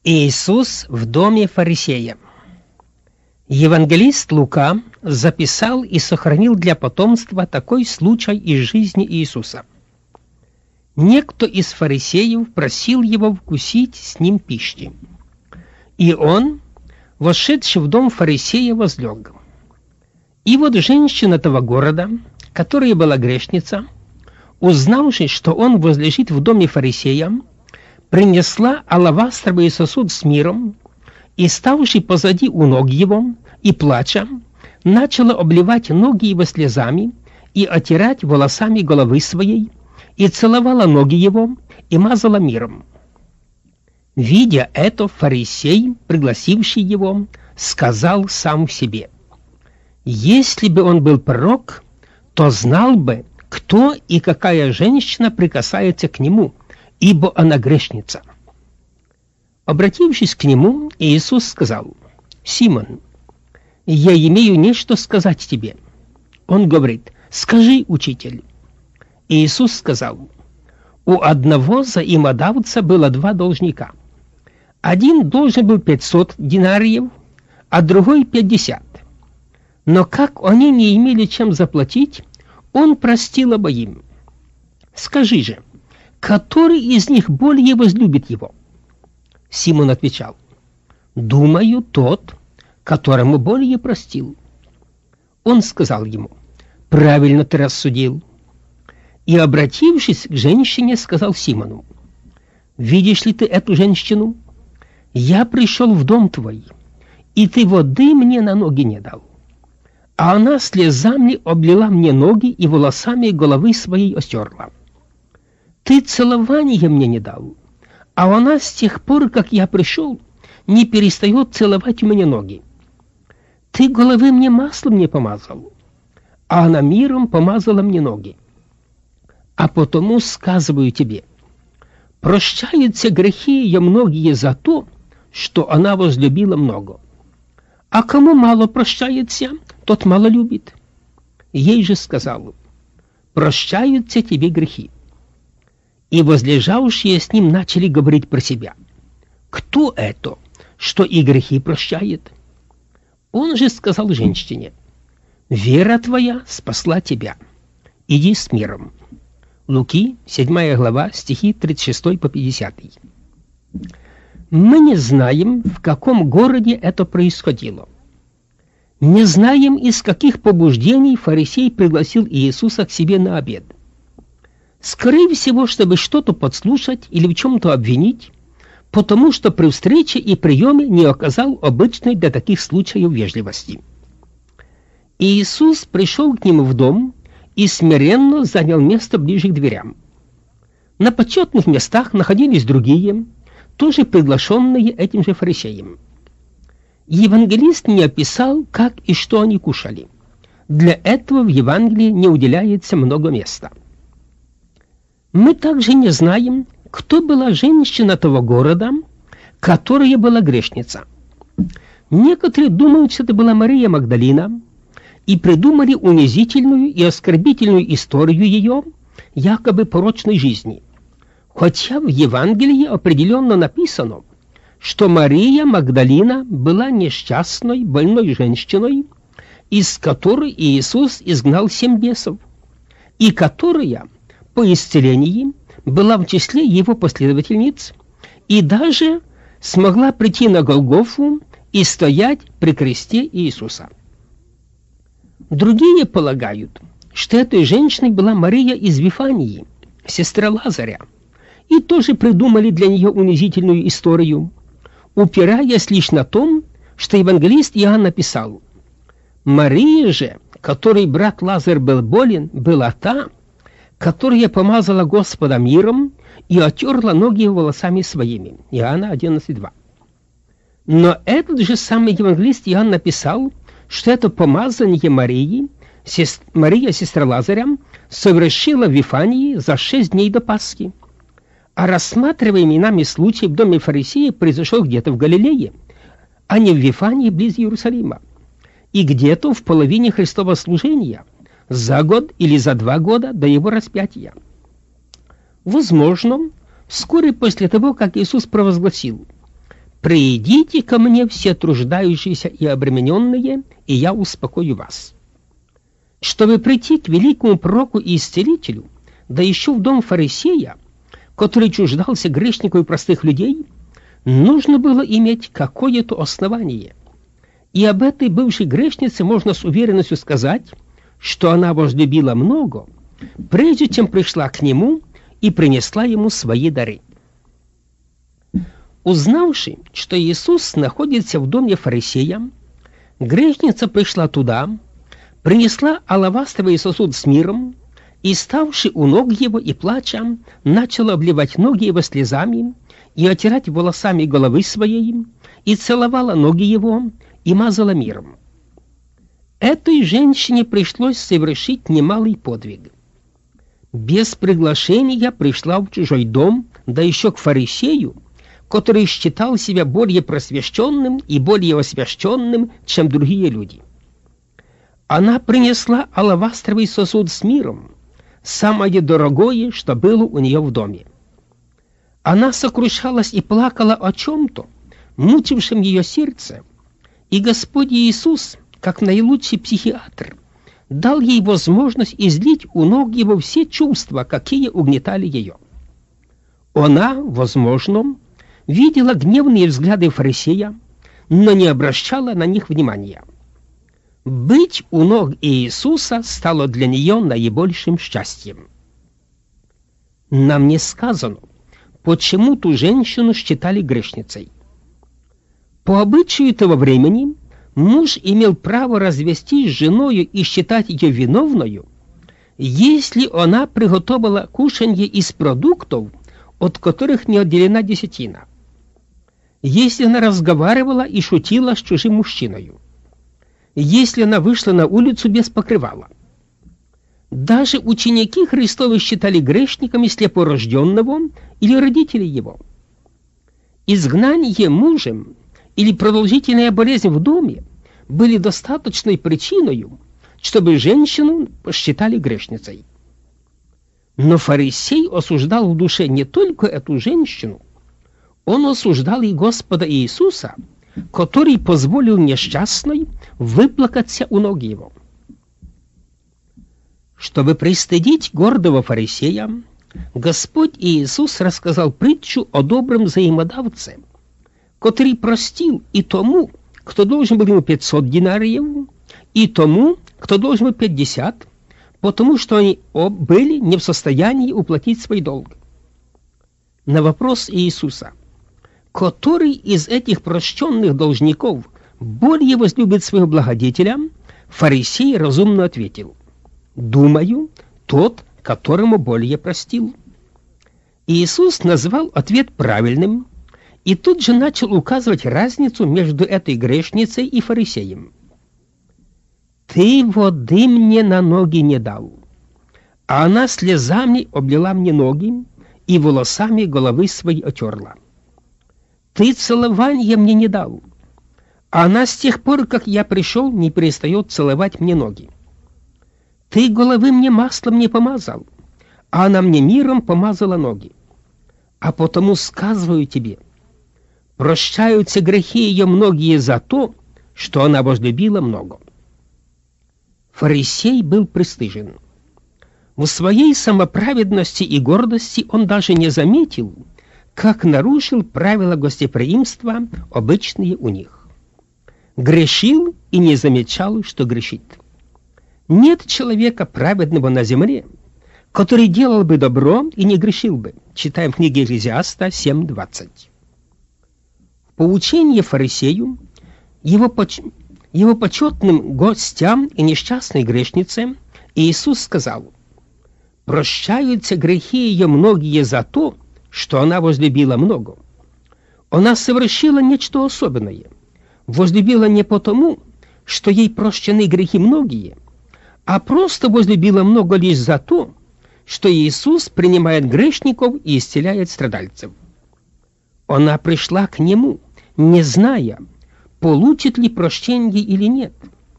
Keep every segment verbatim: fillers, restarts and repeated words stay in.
Иисус в доме фарисея. Евангелист Лука записал и сохранил для потомства такой случай из жизни Иисуса. Некто из фарисеев просил его вкусить с ним пищи. И он, вошедший в дом фарисея, возлег. И вот женщина того города, которая была грешница, узнавши, что он возлежит в доме фарисея, принесла алавастровый сосуд с миром и, ставши позади у ног его и плача, начала обливать ноги его слезами и отирать волосами головы своей, и целовала ноги его и мазала миром. Видя это, фарисей, пригласивший его, сказал сам в себе: если бы он был пророк, то знал бы, кто и какая женщина прикасается к нему, ибо она грешница. Обратившись к нему, Иисус сказал: Симон, я имею нечто сказать тебе. Он говорит: скажи, учитель. Иисус сказал: у одного взаимодавца было два должника. Один должен был пятьсот динариев, а другой пятьдесят. Но как они не имели чем заплатить, он простил обоим. Скажи же, который из них более возлюбит его? Симон отвечал: думаю, тот, которому более простил. Он сказал ему: правильно ты рассудил. И, обратившись к женщине, сказал Симону: видишь ли ты эту женщину? Я пришел в дом твой, и ты воды мне на ноги не дал, а она слезами облила мне ноги и волосами головы своей остерла. Ты целования мне не дал, а она с тех пор, как я пришел, не перестает целовать у меня ноги. Ты головы мне маслом не помазал, а она миром помазала мне ноги. А потому сказываю тебе, прощаются грехи ее многие за то, что она возлюбила много. А кому мало прощается, тот мало любит. Ей же сказал: прощаются тебе грехи. И возлежавшие с ним начали говорить про себя: кто это, что и грехи прощает? Он же сказал женщине: вера твоя спасла тебя. Иди с миром. Луки, седьмая глава, стихи тридцать шестой по пятидесятый. Мы не знаем, в каком городе это происходило. Не знаем, из каких побуждений фарисей пригласил Иисуса к себе на обед. Скорее всего, чтобы что-то подслушать или в чем-то обвинить, потому что при встрече и приеме не оказал обычной для таких случаев вежливости. Иисус пришел к ним в дом и смиренно занял место ближе к дверям. На почетных местах находились другие, тоже приглашенные этим же фарисеем. Евангелист не описал, как и что они кушали. Для этого в Евангелии не уделяется много места. Мы также не знаем, кто была женщина того города, которая была грешница. Некоторые думают, что это была Мария Магдалина, и придумали унизительную и оскорбительную историю ее якобы порочной жизни. Хотя в Евангелии определенно написано, что Мария Магдалина была несчастной, больной женщиной, из которой Иисус изгнал семь бесов, и которая по исцелении была в числе его последовательниц и даже смогла прийти на Голгофу и стоять при кресте Иисуса. Другие полагают, что этой женщиной была Мария из Вифании, сестра Лазаря, и тоже придумали для нее унизительную историю, упираясь лишь на том, что евангелист Иоанн написал: Мария же, которой брат Лазарь был болен, была та, которая помазала Господа миром и отерла ноги волосами своими. Иоанна одиннадцать два. Но этот же самый евангелист Иоанн написал, что это помазание Марии, сест... Мария, сестра Лазаря, совершила в Вифании за шесть дней до Пасхи. А рассматриваемый нами случай в доме фарисея произошел где-то в Галилее, а не в Вифании близ Иерусалима, и где-то в половине Христова служения, за год или за два года до его распятия. Возможно, вскоре после того, как Иисус провозгласил: «Придите ко мне все труждающиеся и обремененные, и я успокою вас». Чтобы прийти к великому пророку и исцелителю, да еще в дом фарисея, который чуждался грешников и простых людей, нужно было иметь какое-то основание. И об этой бывшей грешнице можно с уверенностью сказать, что она возлюбила много, прежде чем пришла к нему и принесла ему свои дары. Узнавши, что Иисус находится в доме фарисея, грешница пришла туда, принесла алавастровый сосуд с миром и, ставши у ног его и плача, начала обливать ноги его слезами и отирать волосами головы своей, и целовала ноги его и мазала миром. Этой женщине пришлось совершить немалый подвиг. Без приглашения пришла в чужой дом, да еще к фарисею, который считал себя более просвещенным и более освященным, чем другие люди. Она принесла алавастровый сосуд с миром, самое дорогое, что было у нее в доме. Она сокрушалась и плакала о чем-то, мучившем ее сердце, и Господь Иисус, как наилучший психиатр, дал ей возможность излить у ног его все чувства, какие угнетали ее. Она, возможно, видела гневные взгляды фарисея, но не обращала на них внимания. Быть у ног Иисуса стало для нее наибольшим счастьем. Нам не сказано, почему ту женщину считали грешницей. По обычаю того времени муж имел право развестись с женою и считать ее виновною, если она приготовила кушанье из продуктов, от которых не отделена десятина, если она разговаривала и шутила с чужим мужчиною, если она вышла на улицу без покрывала. Даже ученики Христовы считали грешниками слепорожденного или родителей его. Изгнание мужем или продолжительная болезнь в доме были достаточной причиной, чтобы женщину посчитали грешницей. Но фарисей осуждал в душе не только эту женщину, он осуждал и Господа Иисуса, который позволил несчастной выплакаться у ног его. Чтобы пристыдить гордого фарисея, Господь Иисус рассказал притчу о добром взаимодавце, который простил и тому, кто должен был ему пятьсот динариев, и тому, кто должен был пятьдесят, потому что они были не в состоянии уплатить свой долг. На вопрос Иисуса, который из этих прощенных должников более возлюбит своего благодетеля, фарисей разумно ответил: «Думаю, тот, которому более простил». Иисус назвал ответ правильным и тут же начал указывать разницу между этой грешницей и фарисеем. «Ты воды мне на ноги не дал, а она слезами облила мне ноги и волосами головы своей отерла. Ты целования мне не дал, а она с тех пор, как я пришел, не перестает целовать мне ноги. Ты головы мне маслом не помазал, а она мне миром помазала ноги. А потому сказываю тебе, прощаются грехи ее многие за то, что она возлюбила много». Фарисей был пристыжен. В своей самоправедности и гордости он даже не заметил, как нарушил правила гостеприимства, обычные у них. Грешил и не замечал, что грешит. Нет человека праведного на земле, который делал бы добро и не грешил бы. Читаем в книге Экклезиаста семь двадцать. В поучении фарисею, его, поч... его почетным гостям и несчастной грешнице Иисус сказал: «Прощаются грехи ее многие за то, что она возлюбила много. Она совершила нечто особенное. Возлюбила не потому, что ей прощены грехи многие, а просто возлюбила много лишь за то, что Иисус принимает грешников и исцеляет страдальцев. Она пришла к Нему, не зная, получит ли прощение или нет,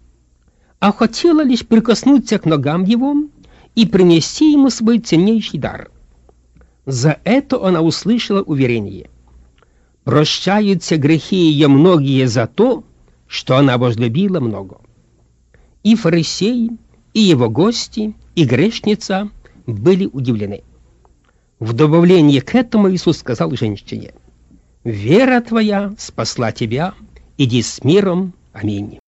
а хотела лишь прикоснуться к ногам Его и принести Ему свой ценнейший дар. За это она услышала уверение: прощаются грехи ее многие за то, что она возлюбила много. И фарисей, и его гости, и грешница были удивлены. В добавление к этому Иисус сказал женщине: «Вера твоя спасла тебя, иди с миром. Аминь».